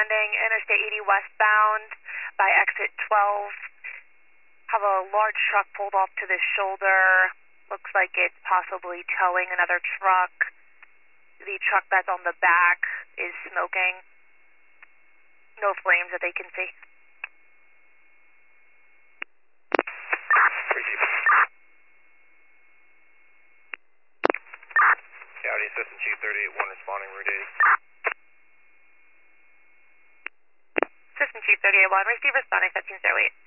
responding, Interstate 80 westbound by exit 12. Have a large truck pulled off to the shoulder. Looks like it's possibly towing another truck. The truck that's on the back is smoking. No flames that they can see. County System 238-1 responding Route 80. System 238-1, receive responding 1708.